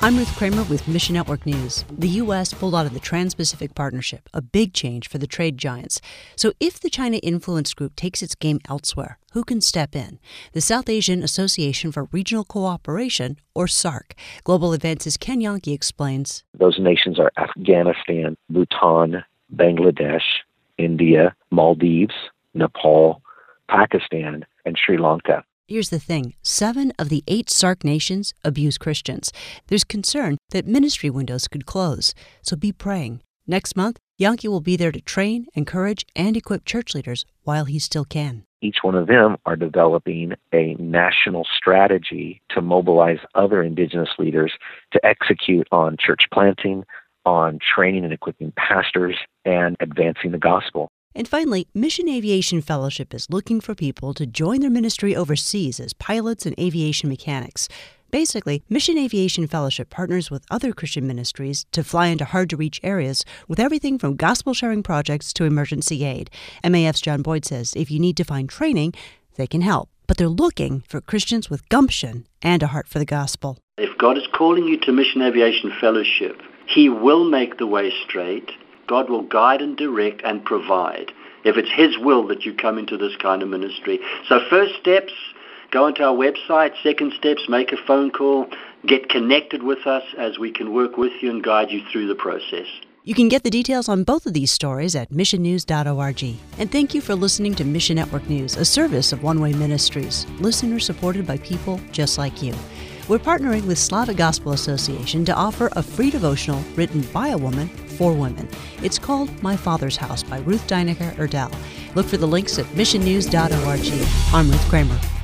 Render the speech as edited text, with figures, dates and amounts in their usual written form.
I'm Ruth Kramer with Mission Network News. The U.S. pulled out of the Trans-Pacific Partnership, a big change for the trade giants. So if the China Influence Group takes its game elsewhere, who can step in? The South Asian Association for Regional Cooperation, or SARC. Global Advances' Ken Yonke explains. Those nations are Afghanistan, Bhutan, Bangladesh, India, Maldives, Nepal, Pakistan, and Sri Lanka. Here's the thing. 7 of the 8 SARC nations abuse Christians. There's concern that ministry windows could close, so be praying. Next month, Yonke will be there to train, encourage, and equip church leaders while he still can. Each one of them are developing a national strategy to mobilize other indigenous leaders to execute on church planting, on training and equipping pastors, and advancing the gospel. And finally, Mission Aviation Fellowship is looking for people to join their ministry overseas as pilots and aviation mechanics. Basically, Mission Aviation Fellowship partners with other Christian ministries to fly into hard-to-reach areas with everything from gospel-sharing projects to emergency aid. MAF's John Boyd says if you need to find training, they can help. But they're looking for Christians with gumption and a heart for the gospel. If God is calling you to Mission Aviation Fellowship, He will make the way straight. God will guide and direct and provide if it's His will that you come into this kind of ministry. So first steps, go onto our website. Second steps, make a phone call. Get connected with us as we can work with you and guide you through the process. You can get the details on both of these stories at missionnews.org. And thank you for listening to Mission Network News, a service of One Way Ministries, listeners supported by people just like you. We're partnering with Slavic Gospel Association to offer a free devotional written by a woman for women. It's called My Father's House by Ruth Deinecker Erdell. Look for the links at missionnews.org. I'm Ruth Kramer.